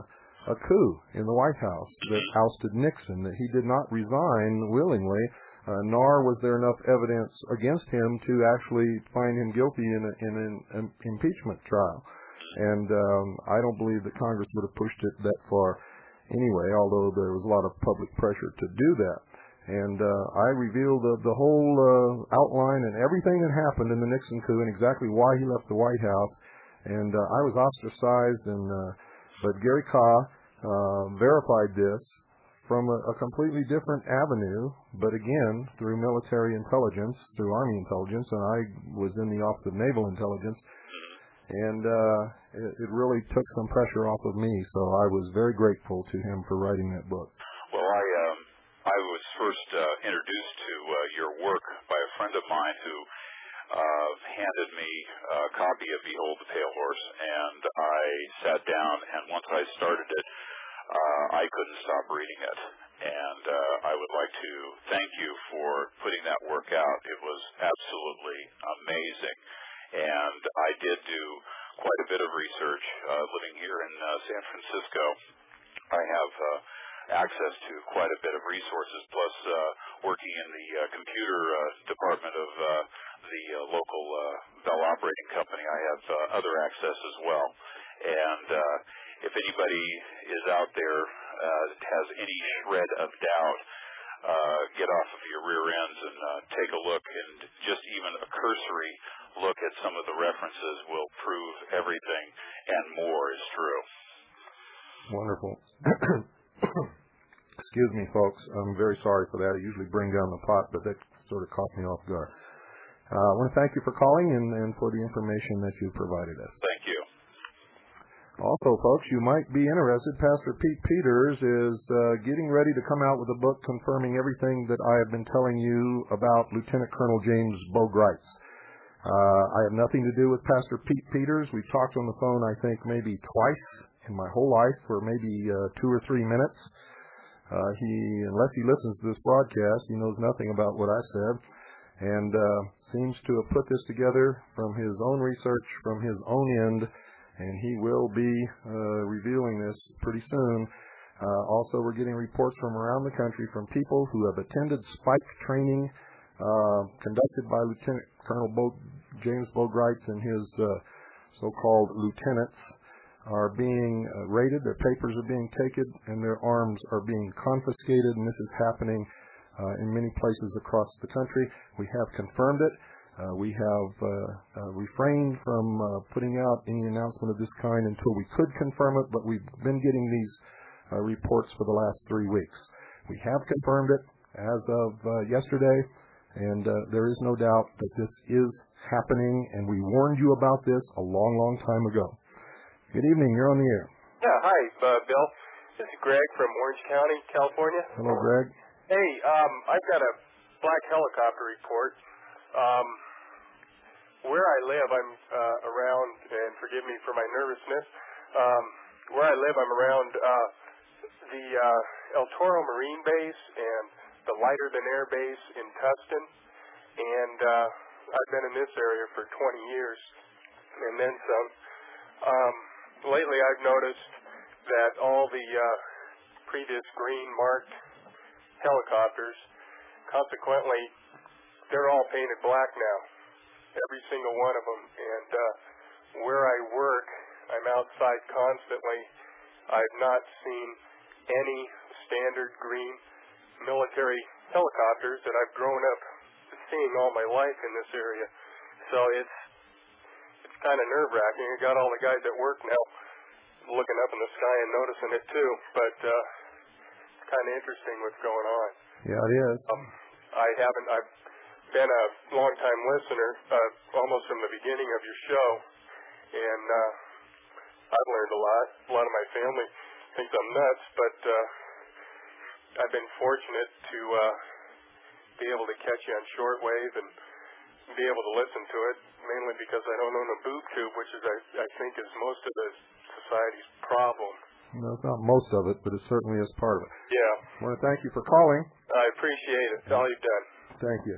a coup in the White House that ousted Nixon, that he did not resign willingly, uh, nor was there enough evidence against him to actually find him guilty in, a, in an, an impeachment trial. And um, I don't believe that Congress would have pushed it that far anyway, although there was a lot of public pressure to do that. And uh, I revealed the, the whole uh, outline and everything that happened in the Nixon coup and exactly why he left the White House. And uh, I was ostracized, and uh, but Gary Kah uh, verified this from a, a completely different avenue, but again, through military intelligence, through Army intelligence, and I was in the Office of Naval Intelligence. And uh, it, it really took some pressure off of me, so I was very grateful to him for writing that book. Well, I um, I was first uh, introduced to uh, your work by a friend of mine who uh, handed me a copy of Behold the Pale Horse, and I sat down, and once I started it, uh, I couldn't stop reading it. And uh, I would like to thank you for putting that work out. It was absolutely amazing. And I did do quite a bit of research uh, living here in uh, San Francisco. I have uh, access to quite a bit of resources, plus uh, working in the uh, computer uh, department of uh, the uh, local uh, Bell Operating Company, I have uh, other access as well. And uh, if anybody is out there uh, that has any shred of doubt, uh, get off of your rear ends and uh, take a look, and just even a cursory look at some of the references will prove everything and more is true. Wonderful. Excuse me, folks. I'm very sorry for that. I usually bring down the pot, but that sort of caught me off guard. Uh, I want to thank you for calling and, and for the information that you provided us. Thank you. Also, folks, you might be interested. Pastor Pete Peters is uh, getting ready to come out with a book confirming everything that I have been telling you about Lieutenant Colonel James Boegreitz. Uh, I have nothing to do with Pastor Pete Peters. We talked on the phone, I think, maybe twice in my whole life for maybe uh, two or three minutes. Uh, he, unless he listens to this broadcast, he knows nothing about what I said, and uh, seems to have put this together from his own research, from his own end, and he will be uh, revealing this pretty soon. Uh, also, we're getting reports from around the country from people who have attended spike training uh, conducted by Lieutenant Colonel Bo- James Boegreitz and his uh, so-called lieutenants are being uh, raided, their papers are being taken, and their arms are being confiscated, and this is happening uh, in many places across the country. We have confirmed it. Uh, we have uh, uh, refrained from uh, putting out any announcement of this kind until we could confirm it, but we've been getting these uh, reports for the last three weeks. We have confirmed it as of uh, yesterday, and uh, there is no doubt that this is happening, and we warned you about this a long, long time ago. Good evening. You're on the air. Yeah, hi, uh, Bill. This is Greg from Orange County, California. Hello, Greg. Hey, um, I've got a black helicopter report. Um, where I live, I'm uh, around, and forgive me for my nervousness, um, where I live, I'm around uh, the uh, El Toro Marine Base and the Lighter Than Air Base in Tustin, and uh, I've been in this area for twenty years, and then some. Um, lately, I've noticed that all the uh, previous green marked helicopters, consequently, they're all painted black now, every single one of them. And uh, where I work, I'm outside constantly. I've not seen any standard green military helicopters that I've grown up seeing all my life in this area. So it's it's kind of nerve-wracking. I got all the guys at work now looking up in the sky and noticing it too. But uh, it's kind of interesting what's going on. Yeah, it is. Um, I haven't. I've been a long-time listener, uh, almost from the beginning of your show, and uh, I've learned a lot. A lot of my family thinks I'm nuts, but uh, I've been fortunate to uh, be able to catch you on shortwave and be able to listen to it, mainly because I don't own a boob tube, which is, I, I think, is most of the society's problem. No, it's not most of it, but it certainly is part of it. Yeah. I want to thank you for calling. I appreciate it. All you've done. Thank you.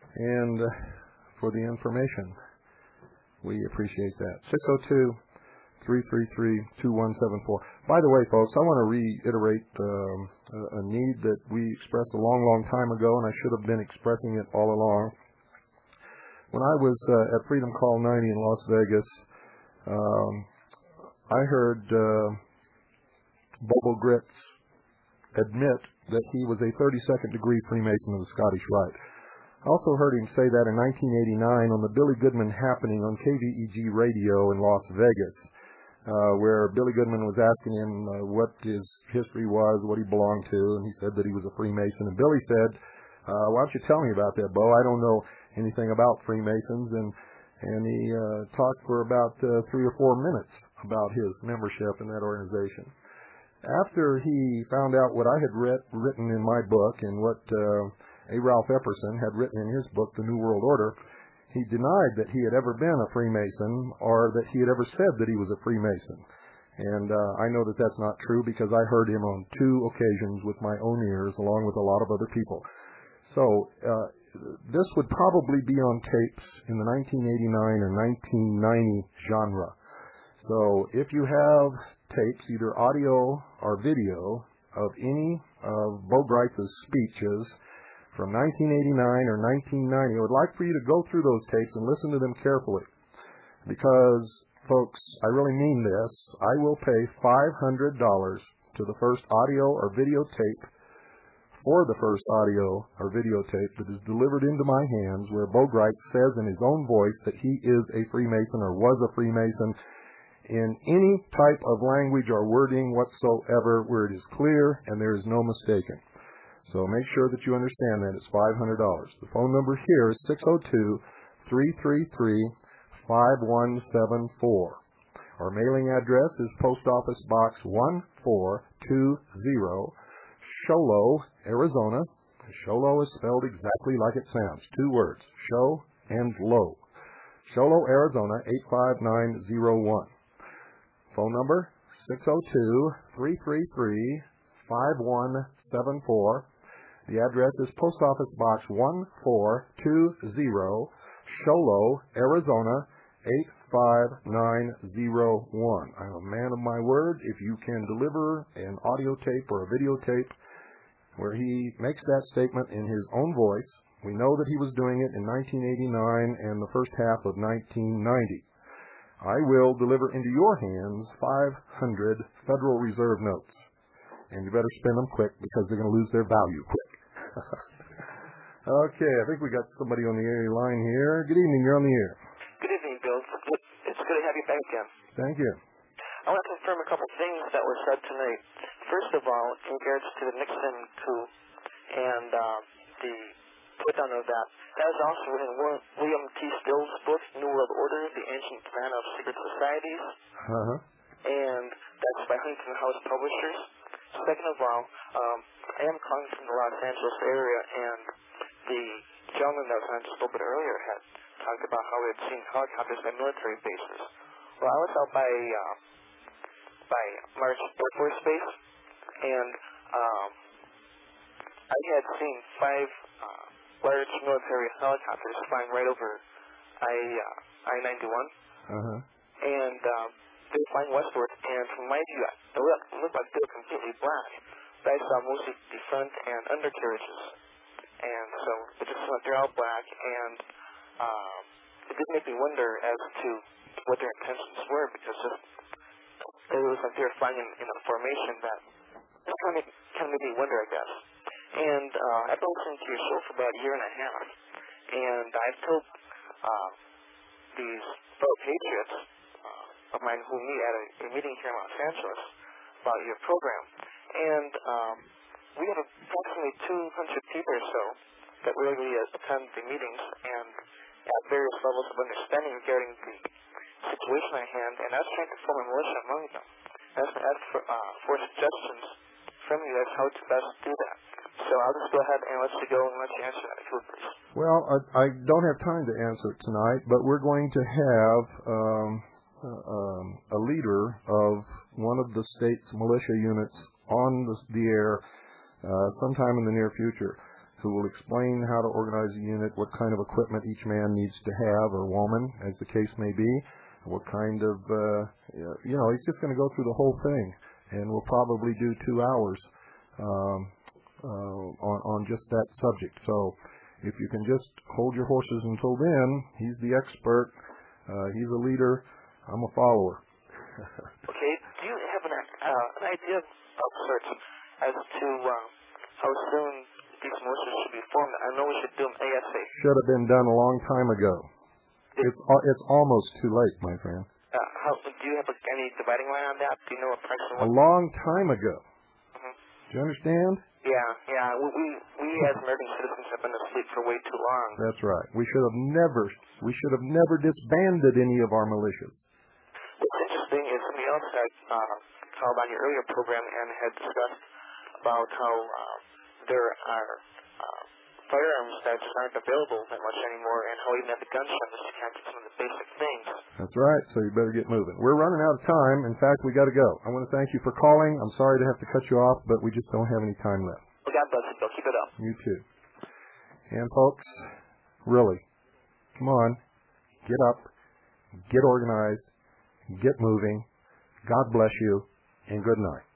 And uh, for the information, we appreciate that. six oh two, three three three, two one seven four. By the way, folks, I want to reiterate um, a, a need that we expressed a long, long time ago, and I should have been expressing it all along. When I was uh, at Freedom Call ninety in Las Vegas, um, I heard uh, Bobo Grits admit that he was a thirty-second degree Freemason of the Scottish Rite. I also heard him say that in nineteen eighty-nine on the Billy Goodman happening on K V E G radio in Las Vegas, uh, where Billy Goodman was asking him uh, what his history was, what he belonged to, and he said that he was a Freemason. And Billy said, uh, why don't you tell me about that, Bo? I don't know anything about Freemasons. And and he uh, talked for about uh, three or four minutes about his membership in that organization. After he found out what I had read, written in my book and what uh, A. Ralph Epperson had written in his book, The New World Order, he denied that he had ever been a Freemason or that he had ever said that he was a Freemason. And uh, I know that that's not true because I heard him on two occasions with my own ears along with a lot of other people. So uh, this would probably be on tapes in the nineteen eighty-nine or nineteen ninety genre. So if you have tapes, either audio or video, of any of Bo Gright's speeches from nineteen eighty-nine or nineteen ninety, I would like for you to go through those tapes and listen to them carefully. Because, folks, I really mean this. I will pay five hundred dollars to the first audio or videotape for the first audio or videotape that is delivered into my hands where Bo Gright says in his own voice that he is a Freemason or was a Freemason in any type of language or wording whatsoever where it is clear and there is no mistaking. So make sure that you understand that it's five hundred dollars. The phone number here is six oh two, three three three, five one seven four. Our mailing address is Post Office Box one four two zero, Sholo, Arizona. Sholo is spelled exactly like it sounds. Two words, show and low. Sholo, Arizona, eight five nine zero one. Phone number, six oh two, three three three, five one seven four. The address is Post Office Box one four two zero, Sholo, Arizona, eight five nine zero one. I'm a man of my word. If you can deliver an audio tape or a videotape where he makes that statement in his own voice, we know that he was doing it in nineteen eighty-nine and the first half of nineteen ninety. I will deliver into your hands five hundred Federal Reserve notes. And you better spend them quick because they're going to lose their value quick. Okay, I think we got somebody on the air line here. Good evening, you're on the air. Good evening, Bill. It's good to have you back again. Thank you. I want to confirm a couple things that were said tonight. First of all, in regards to the Nixon coup and uh, the put-down of that, that was also in William T. Still's book, New World Order, The Ancient Plan of Secret Societies. Uh-huh. And that's by Huntington House Publishers. Second of all, um, I am calling from the Los Angeles area, and the gentleman that was on just a little bit earlier had talked about how he had seen helicopters at military bases. Well, I was out by uh, by March Air Force Base, and um, I had seen five uh, large military helicopters flying right over I uh, I ninety-one, uh-huh. and um, they were flying westward. And from my view, it looked, it looked like they were completely black. But I saw mostly the front and undercarriages, and so it just went they're all black, and um, it did make me wonder as to what their intentions were, because just it was like they were flying in, in a formation that kind of kind of made me wonder, I guess. And uh, I've been listening to your show for about a year and a half, and I've told uh, these fellow patriots uh, of mine who meet at a, a meeting here in Los Angeles about your program. And um, we have approximately two hundred people or so that regularly attend the meetings and at various levels of understanding regarding the situation at hand, and I was trying to form a militia among them. I was going to ask for, uh, for suggestions from you as how to best do that. So I'll just go ahead and let you go and let you answer that, if you would, please. Well, I, I don't have time to answer it tonight, but we're going to have um, uh, um, a leader of one of the state's militia units on the, the air uh, sometime in the near future, who will explain how to organize a unit, what kind of equipment each man needs to have, or woman, as the case may be, what kind of, uh, you know, he's just going to go through the whole thing, and we'll probably do two hours um, uh, on, on just that subject. So if you can just hold your horses until then, he's the expert, uh, he's a leader, I'm a follower. Okay, do you have an, uh, an idea of sorts as to uh, how soon these motions should be formed? I know we should do them ASAP. Should have been done a long time ago. It's it's almost too late, my friend. Uh, how, do you have a, any dividing line on that? Do you know approximately? A long time ago. Mm-hmm. Do you understand? Yeah, yeah. We, we we as American citizens have been asleep for way too long. That's right. We should have never we should have never disbanded any of our militias. What's interesting is somebody else had uh, called on your earlier program and had discussed about how uh, there are uh, firearms that just aren't available that much anymore, and how even at the gun shop you can't get some of the basic things. That's right, so you better get moving. We're running out of time. In fact, we got to go. I want to thank you for calling. I'm sorry to have to cut you off, but we just don't have any time left. Well, God bless you, Bill. Keep it up. You too. And folks, really, come on, get up, get organized, get moving. God bless you, and good night.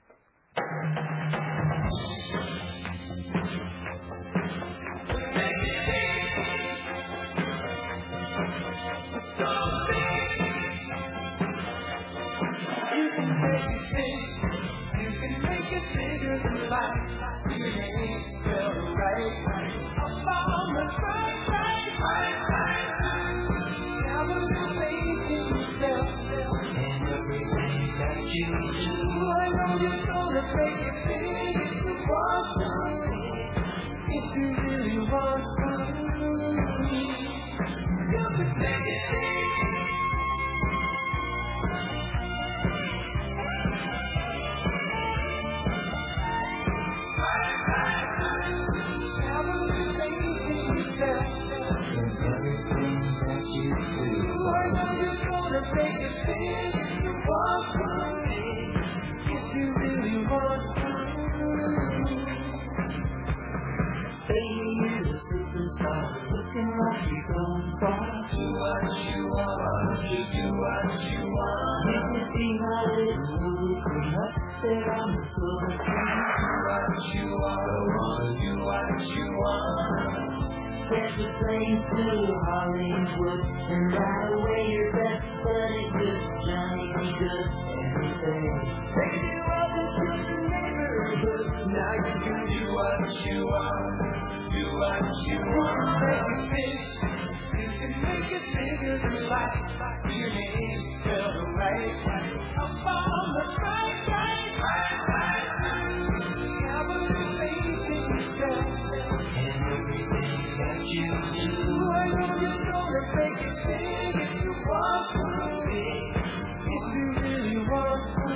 There's a place to Hollywood, and right away you're best buddy good, Johnny be good, everything. Baby, welcome to the neighborhood, now you can do what you want, do what you want. Make it big, you can make it bigger than life, your name spelled right, up on the right, right, right, right. Have a little faith in yourself, and everything that you do, I know you're gonna make it big if you want to be, if you really want to.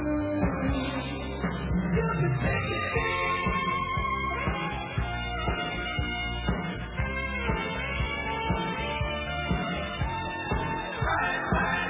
You can make it big. Right, right.